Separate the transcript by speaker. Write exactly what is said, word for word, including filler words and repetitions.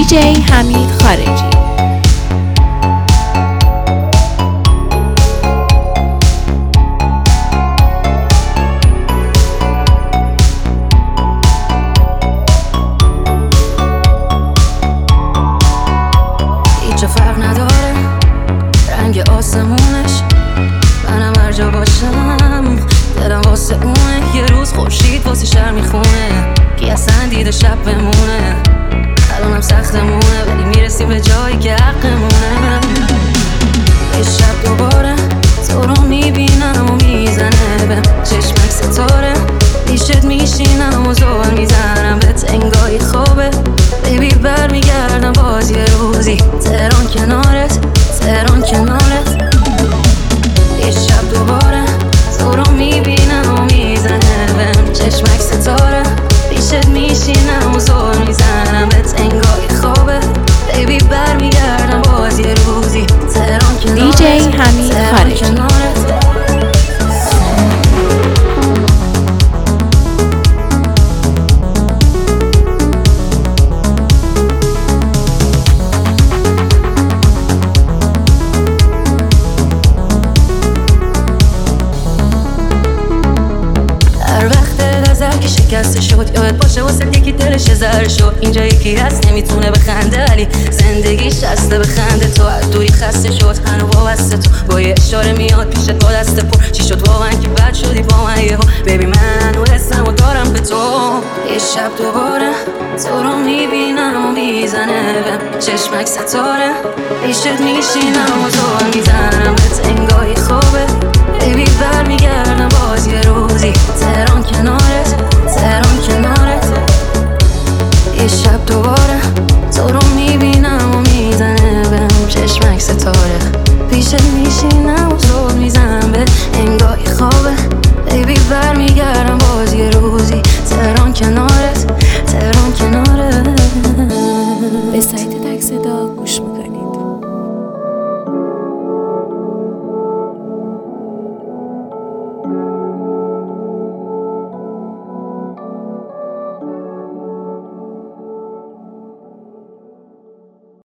Speaker 1: دیجی حمید خارجی.
Speaker 2: هیچ فرق نداره رنگ آسمونش، منم هر جا باشم دلم واسه اونه. یه روز خورشید واسه شهر میخونه، کی اصلا دیده شب بمونه. الانم سختمونه ولی میرسیم به جایی که حقمونه. یه شب دوباره تو رو میبینم و میزنه به چشمک ستاره، پیشت میشینم و زور میزنم به تنگای خوابه. بیبی بر میگردم باز یه روزی تهران کنارت، تهران کنارت. یه شب دوباره تو رو میبینم و میزنه بهم چشمک ستاره، پیشت میشینم و زور میزنم به تنگای خوابه. بیبی بر میگردم باز یه روزی تهران کنارت،
Speaker 1: دیجی حمید خارجی.
Speaker 2: که شکسته شد یاد باشه واسه یکی دلش زر شد. اینجا یکی هست نمیتونه بخنده ولی زندگیش هسته بخنده. تو از دوری خسته شد هنو وابسته تو، با یه اشاره میاد پیشت با دست پر. چی شد واقعا که بد شدی با من یهو؟ ببین من و حسم و دارم به تو. یه شب دوباره تو رو میبینم و میزنه بهم چشمک ستاره، پیشت میشینم و زور میزنم به تنگای خوابه. بیبی بر میگردم باز یه روزی تهران کنار،